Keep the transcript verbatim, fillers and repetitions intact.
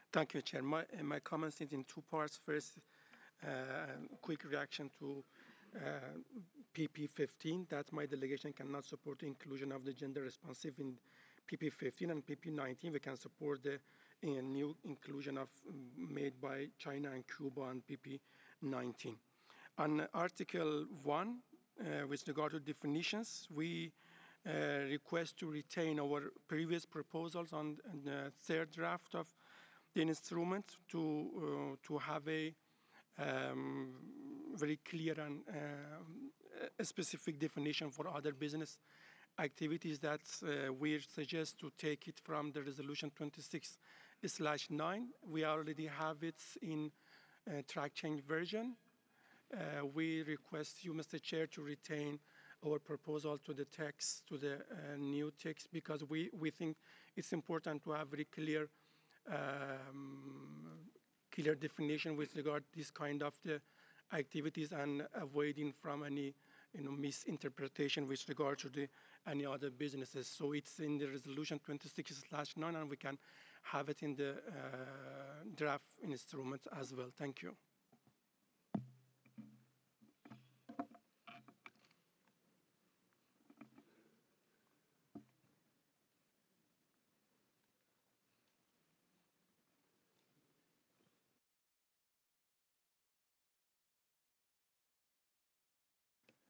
Thank you, Chair. My, uh, my comments is in two parts. First, uh, quick reaction to uh, P P fifteen, that my delegation cannot support the inclusion of the gender responsive in P P fifteen, and P P nineteen. We can support the uh, new inclusion of mm, made by China and Cuba on P P nineteen. On Article one, uh, with regard to definitions, we uh, request to retain our previous proposals on, on the third draft of the instrument to uh, to have a um, very clear and uh, a specific definition for other business activities that uh, we suggest to take it from the resolution twenty-six slash nine. We already have it in uh, track change version. Uh, we request you, Mister Chair, to retain our proposal to the text, to the uh, new text, because we, we think it's important to have very clear um, clear definition with regard to this kind of the activities and avoiding from any you know, misinterpretation with regard to the any other businesses. So it's in the resolution twenty-six slash nine, and we can have it in the uh, draft instrument as well. Thank you.